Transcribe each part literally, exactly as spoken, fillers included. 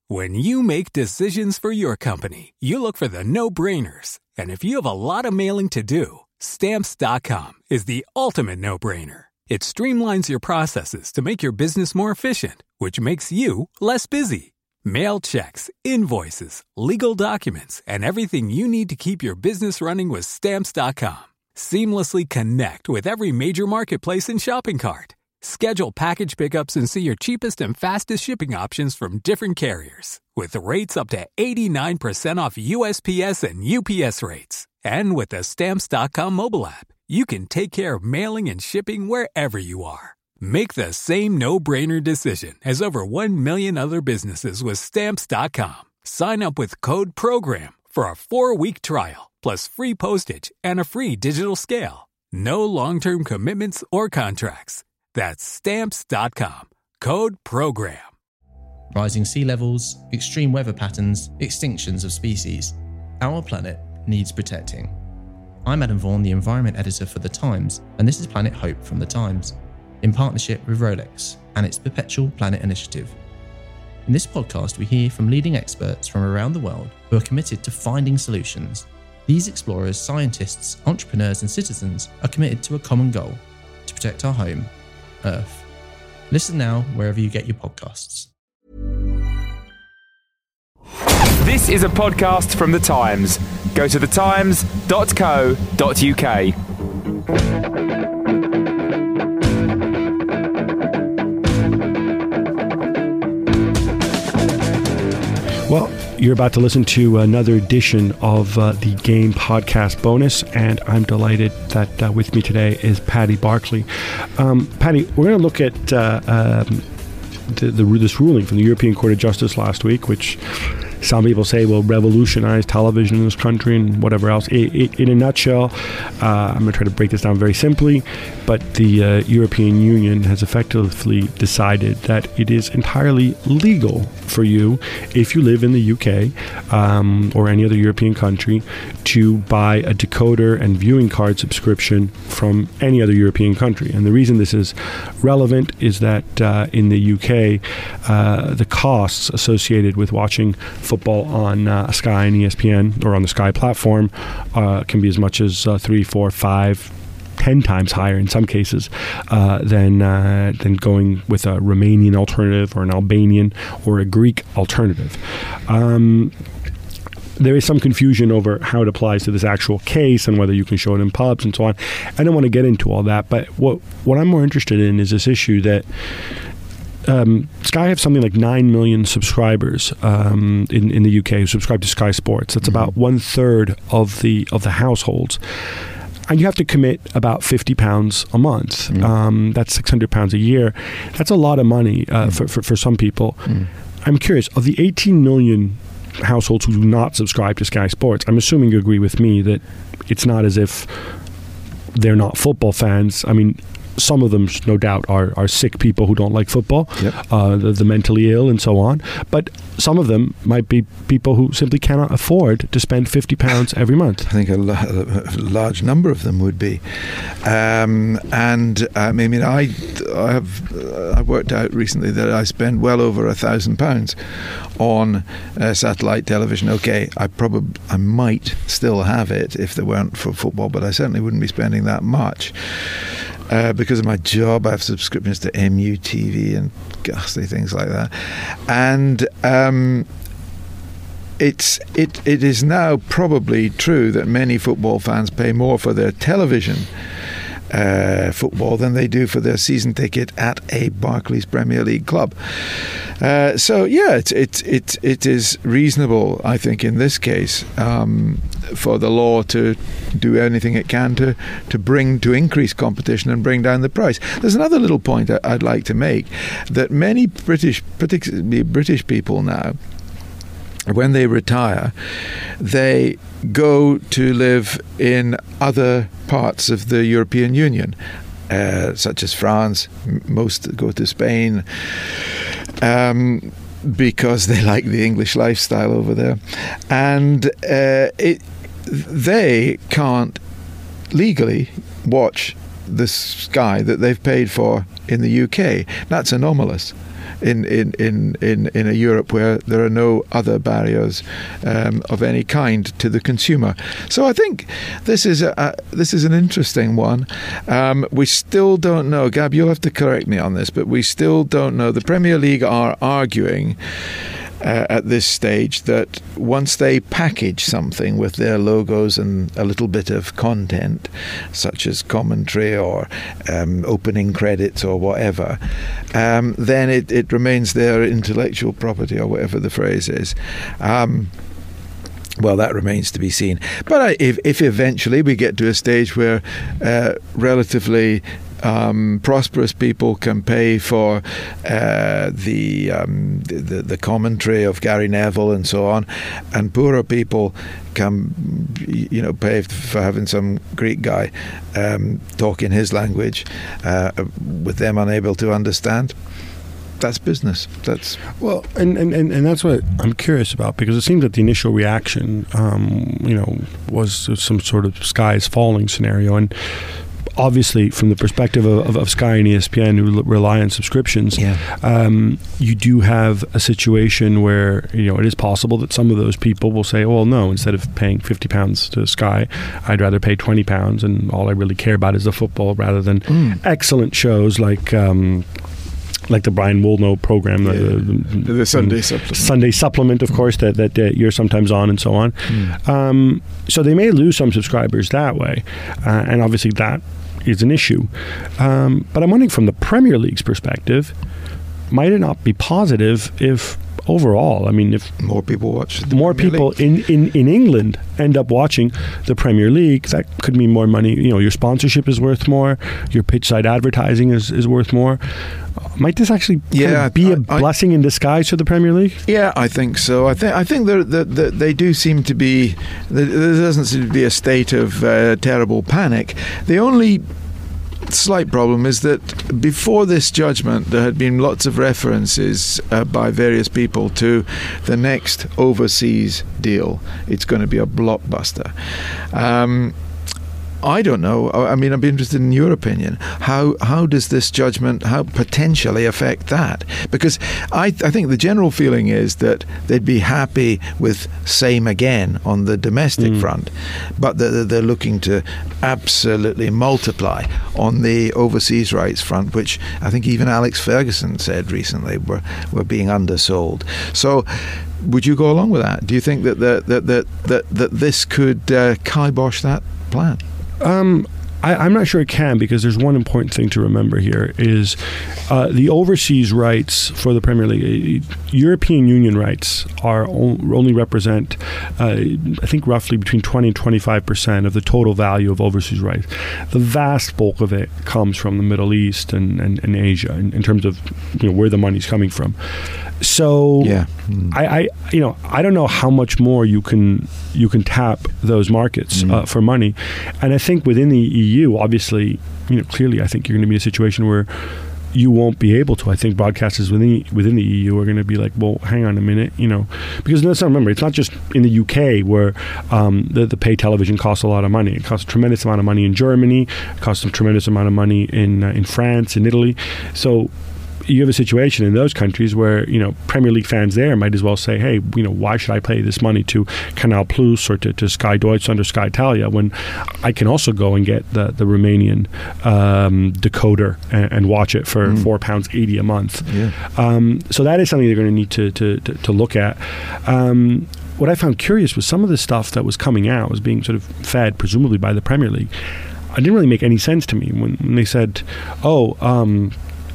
When you make decisions for your company, you look for the no-brainers. And if you have a lot of mailing to do, Stamps dot com is the ultimate no-brainer. It streamlines your processes to make your business more efficient, which makes you less busy. Mail checks, invoices, legal documents, and everything you need to keep your business running with Stamps dot com. Seamlessly connect with every major marketplace and shopping cart. Schedule package pickups and see your cheapest and fastest shipping options from different carriers, with rates up to eighty-nine percent off U S P S and U P S rates. And with the Stamps dot com mobile app, you can take care of mailing and shipping wherever you are. Make the same no-brainer decision as over one million other businesses with Stamps dot com. Sign up with code PROGRAM for a four-week trial, plus free postage and a free digital scale. No long-term commitments or contracts. That's Stamps dot com. Code PROGRAM. Rising sea levels, extreme weather patterns, extinctions of species. Our planet needs protecting. I'm Adam Vaughan, the Environment Editor for The Times, and this is Planet Hope from The Times, in partnership with Rolex and its Perpetual Planet Initiative. In this podcast, we hear from leading experts from around the world who are committed to finding solutions. These explorers, scientists, entrepreneurs, and citizens are committed to a common goal: to protect our home, Earth. Listen now wherever you get your podcasts. This is a podcast from The Times. Go to the times dot co dot uk. Well, you're about to listen to another edition of uh, the Game Podcast Bonus, and I'm delighted that uh, with me today is Paddy Barclay. Um, Paddy, we're going to look at uh, um, the, the, this ruling from the European Court of Justice last week, which some people say will revolutionize television in this country and whatever else. It, it, in a nutshell, uh, I'm going to try to break this down very simply, but the uh, European Union has effectively decided that it is entirely legal for you, if you live in the U K um, or any other European country, to buy a decoder and viewing card subscription from any other European country. And the reason this is relevant is that uh, in the U K, uh, the costs associated with watching football on uh, Sky and E S P N or on the Sky platform uh, can be as much as uh, three, four, five, ten times higher in some cases uh, than uh, than going with a Romanian alternative or an Albanian or a Greek alternative. Um, there is some confusion over how it applies to this actual case and whether you can show it in pubs and so on. I don't want to get into all that, but what what I'm more interested in is this issue that Um, Sky have something like nine million subscribers um, in, in the U K who subscribe to Sky Sports. That's mm-hmm. about one third of the of the households. And you have to commit about fifty pounds a month. Mm. Um, that's six hundred pounds a year. That's a lot of money uh, mm. for, for, for some people. Mm. I'm curious, of the eighteen million households who do not subscribe to Sky Sports, I'm assuming you agree with me that it's not as if they're not football fans. I mean, some of them, no doubt, are, are sick people who don't like football, yep. uh, the, the mentally ill and so on. But some of them might be people who simply cannot afford to spend fifty pounds every month. I think a, la- a large number of them would be. Um, and um, I mean, I, I have I worked out recently that I spend well over a thousand pounds on uh, satellite television. Okay, I probably I might still have it if there weren't for football, but I certainly wouldn't be spending that much. Uh, because of my job, I have subscriptions to M U T V and ghastly things like that. And um, it's it it is now probably true that many football fans pay more for their television uh, football than they do for their season ticket at a Barclays Premier League club. Uh, so yeah, it's it it it is reasonable, I think, in this case, um, for the law to do anything it can to to bring to increase competition and bring down the price. There's another little point I'd like to make, that many British, particularly British people now, when they retire, they go to live in other parts of the European Union, uh, such as France. Most go to Spain um, because they like the English lifestyle over there. And uh, it, they can't legally watch the Sky that they've paid for in the U K. That's anomalous. in in in in, in a Europe where there are no other barriers um, of any kind to the consumer. So I think this is a, a this is an interesting one. Um, we still don't know, Gab, you'll have to correct me on this, but we still don't know. The Premier League are arguing Uh, at this stage that once they package something with their logos and a little bit of content, such as commentary or um, opening credits or whatever, um, then it, it remains their intellectual property, or whatever the phrase is. Um, Well, that remains to be seen. But I, if, if eventually we get to a stage where uh, relatively um, prosperous people can pay for uh, the, um, the the commentary of Gary Neville and so on, and poorer people can, you know, pay for having some Greek guy um, talk in his language, uh, with them unable to understand, that's business. That's well, and, and, and, and that's what I'm curious about, because it seems that the initial reaction, um, you know, was some sort of sky is falling scenario, and obviously from the perspective of, of, of Sky and E S P N, who rely on subscriptions, yeah. um, you do have a situation where, you know, it is possible that some of those people will say, well, no, instead of paying fifty pounds to Sky, I'd rather pay twenty pounds, and all I really care about is the football, rather than mm. excellent shows like um, like the Brian Woolnough program, yeah. the, the, the Sunday Supplement. Sunday Supplement, of course, that, that uh, you're sometimes on and so on. Mm. Um, so they may lose some subscribers that way, uh, and obviously that is an issue. Um, but I'm wondering, from the Premier League's perspective, might it not be positive if overall, I mean, if more people watch the more Premier people in, in, in England end up watching the Premier League, that could mean more money. You know, your sponsorship is worth more, your pitch side advertising is, is worth more. Might this actually yeah, kind of be I, a I, blessing in disguise for the Premier League? Yeah, I think so. I think I think they're, they're, they're, they do seem to be. There doesn't seem to be a state of uh, terrible panic. The only slight problem is that before this judgment there had been lots of references uh, by various people to the next overseas deal. It's going to be a blockbuster. Um, I don't know. I mean, I'd be interested in your opinion. How how does this judgment how potentially affect that? Because I I think the general feeling is that they'd be happy with same again on the domestic mm. front, but they're, they're looking to absolutely multiply on the overseas rights front, which I think even Alex Ferguson said recently were were being undersold. So, would you go along with that? Do you think that that that that that, that this could uh, kibosh that plan? Um, I, I'm not sure it can, because there's one important thing to remember here is uh, the overseas rights for the Premier League. European Union rights are only represent, uh, I think, roughly between twenty and twenty-five percent of the total value of overseas rights. The vast bulk of it comes from the Middle East and, and, and Asia, in, in terms of, you know, where the money's coming from. So yeah. mm. I, I, you know, I don't know how much more you can you can tap those markets mm. uh, for money, and I think within the E U, obviously, you know, clearly, I think you're going to be in a situation where you won't be able to. I think broadcasters within within the E U are going to be like, well, hang on a minute, you know, because let's not remember, it's not just in the U K where um, the, the pay television costs a lot of money. It costs a tremendous amount of money in Germany. It costs a tremendous amount of money in uh, in France, in Italy. So you have a situation in those countries where, you know, Premier League fans there might as well say, hey, you know, why should I pay this money to Canal Plus or to, to Sky Deutschland or Sky Italia when I can also go and get the, the Romanian um, decoder and, and watch it for mm. four pounds eighty a month. Yeah. Um, so that is something they're going to need to, to, to, to look at. Um, what I found curious was some of the stuff that was coming out was being sort of fed, presumably by the Premier League. It didn't really make any sense to me when, when they said, oh, um,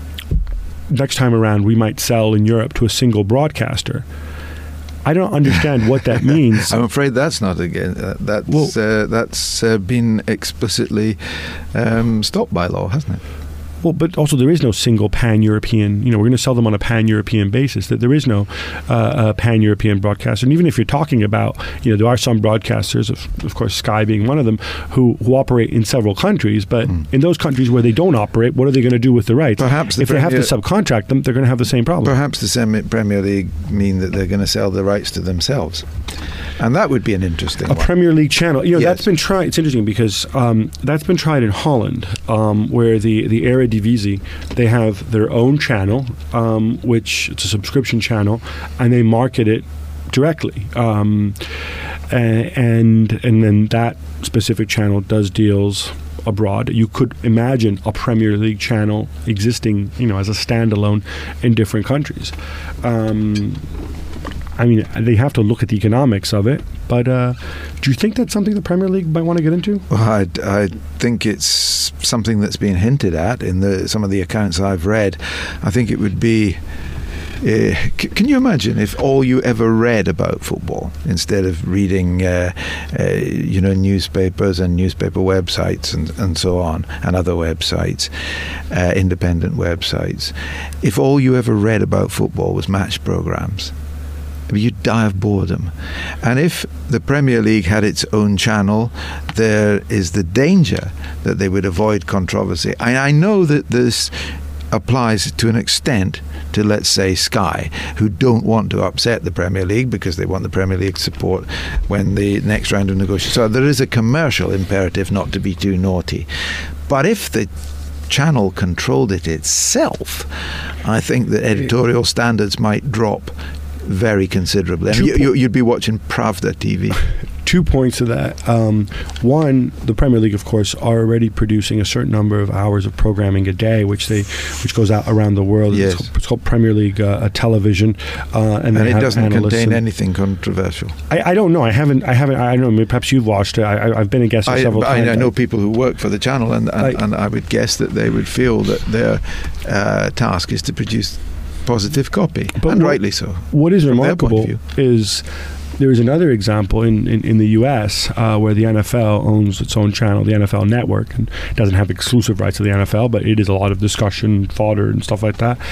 next time around we might sell in Europe to a single broadcaster. I don't understand what that means. I'm afraid that's not again. Uh, that's well, uh, that's uh, been explicitly um, stopped by law, hasn't it? Well, but also there is no single pan-European, you know, we're going to sell them on a pan-European basis, that there is no uh, uh, pan-European broadcaster. And even if you're talking about, you know, there are some broadcasters, of, of course Sky being one of them, who, who operate in several countries, but mm. in those countries where they don't operate, what are they going to do with the rights? Perhaps the if Premier, they have to subcontract them, they're going to have the same problem. Perhaps the Premier League mean that they're going to sell the rights to themselves. And that would be an interesting a one. Premier League channel. You know, Yes. that's been tried. It's interesting because um, that's been tried in Holland, um, where the the Eredivisie, they have their own channel, um, which it's a subscription channel, and they market it directly. Um, a- and and then that specific channel does deals abroad. You could imagine a Premier League channel existing, you know, as a standalone in different countries. Um, I mean, they have to look at the economics of it, but uh, do you think that's something the Premier League might want to get into? Well, I, I think it's something that's been hinted at in the some of the accounts I've read. I think it would be... Uh, c- can you imagine if all you ever read about football, instead of reading, uh, uh, you know, newspapers and newspaper websites and, and so on, and other websites, uh, independent websites, if all you ever read about football was match programs? You'd die of boredom. And if the Premier League had its own channel, there is the danger that they would avoid controversy. I, I know that this applies to an extent to, let's say, Sky, who don't want to upset the Premier League because they want the Premier League support when the next round of negotiations. So there is a commercial imperative not to be too naughty. But if the channel controlled it itself, I think that editorial standards might drop very considerably. I mean, you, you, you'd be watching Pravda T V. Two points to that. Um, one, the Premier League, of course, are already producing a certain number of hours of programming a day, which they which goes out around the world. Yes. It's, called, it's called Premier League uh, television, uh, and, And they it have doesn't analysts contain and- anything controversial. I, I don't know. I haven't. I haven't. I don't know. Maybe perhaps you've watched it. I, I, I've been a guest I, several I, times. I know people who work for the channel, and, and, Like- and I would guess that they would feel that their uh, task is to produce positive copy, But and what- rightly so. What is from their point of remarkable view. is there is another example in, in, in the U S uh, where the N F L owns its own channel, the N F L Network, and doesn't have exclusive rights to the N F L, but it is a lot of discussion, fodder, and stuff like that.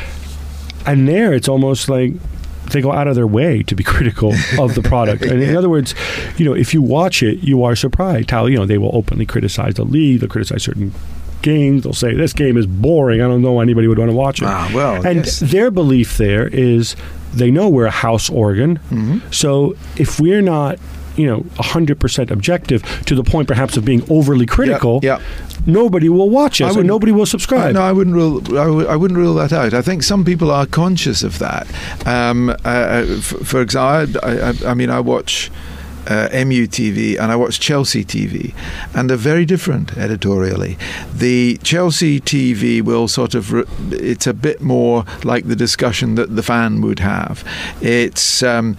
And there, it's almost like they go out of their way to be critical of the product. And in other words, you know, if you watch it, you are surprised how, you know, they will openly criticize the league, they'll criticize certain games, they'll say, this game is boring, I don't know anybody would want to watch it. Ah, well, and yes. their belief there is they know we're a house organ, Mm-hmm. so if we're not, you know, one hundred percent objective to the point perhaps of being overly critical, yeah. nobody will watch I us and wouldn't- nobody will subscribe. No, I wouldn't rule. I, w- I wouldn't rule that out. I think some people are conscious of that. Um, uh, f- for example, I, I, I mean, I watch uh, M U T V and I watch Chelsea T V, and they're very different editorially. The Chelsea T V will sort of. Re- it's a bit more like the discussion that the fan would have. It's. Um,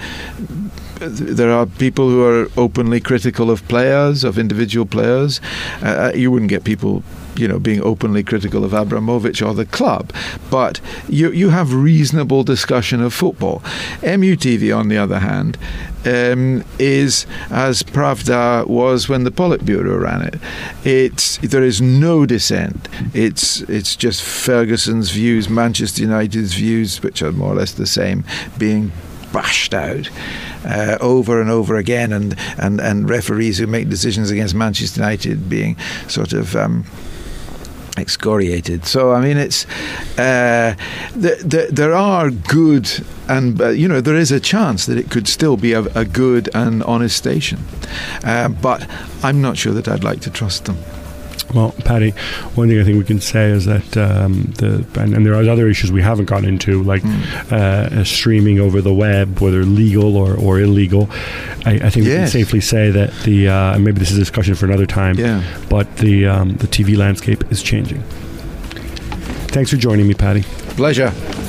There are people who are openly critical of players, of individual players. Uh, you wouldn't get people, you know, being openly critical of Abramovich or the club, but you you have reasonable discussion of football. M U T V, on the other hand, um, is as Pravda was when the Politburo ran it. It's there is no dissent. It's it's just Ferguson's views, Manchester United's views, which are more or less the same, being bashed out uh, over and over again, and, and, and referees who make decisions against Manchester United being sort of um, excoriated. So I mean, it's uh, the, the, there are good and uh, you know, there is a chance that it could still be a, a good and honest station, uh, but I'm not sure that I'd like to trust them. Well, Paddy, one thing I think we can say is that um, the and, and there are other issues we haven't gotten into, like mm. uh, streaming over the web, whether legal or, or illegal. I, I think we yes. can safely say that the uh, maybe this is a discussion for another time. Yeah. But the um, the T V landscape is changing. Thanks for joining me, Paddy. Pleasure.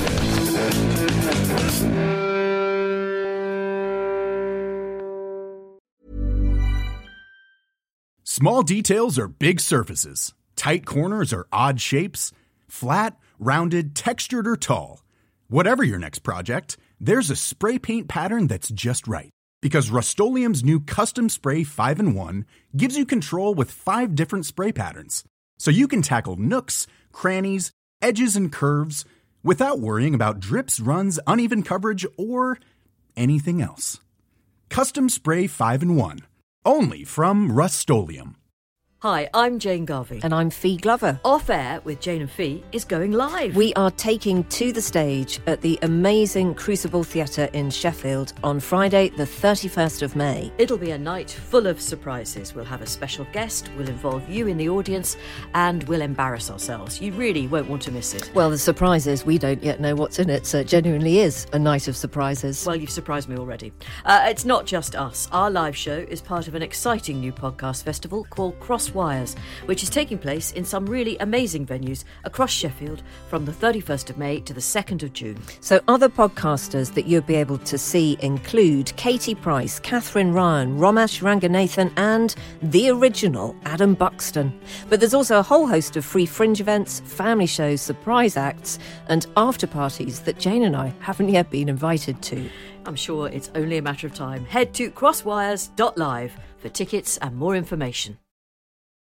Small details are big surfaces. Tight corners are odd shapes. Flat, rounded, textured, or tall. Whatever your next project, there's a spray paint pattern that's just right. Because Rust-Oleum's new Custom Spray five in one gives you control with five different spray patterns. So you can tackle nooks, crannies, edges, and curves without worrying about drips, runs, uneven coverage, or anything else. Custom Spray five in one. Only from Rust-Oleum. Hi, I'm Jane Garvey. And I'm Fee Glover. Off Air with Jane and Fee is going live. We are taking to the stage at the amazing Crucible Theatre in Sheffield on Friday, the thirty-first of May. It'll be a night full of surprises. We'll have a special guest, we'll involve you in the audience, and we'll embarrass ourselves. You really won't want to miss it. Well, the surprise is we don't yet know what's in it, so it genuinely is a night of surprises. Well, you've surprised me already. Uh, it's not just us. Our live show is part of an exciting new podcast festival called Cross Wires, which is taking place in some really amazing venues across Sheffield from the thirty-first of May to the second of June. So other podcasters that you'll be able to see include Katie Price, Catherine Ryan, Romesh Ranganathan and the original Adam Buxton. But there's also a whole host of free fringe events, family shows, surprise acts and after parties that Jane and I haven't yet been invited to. I'm sure it's only a matter of time. Head to crosswires dot live for tickets and more information.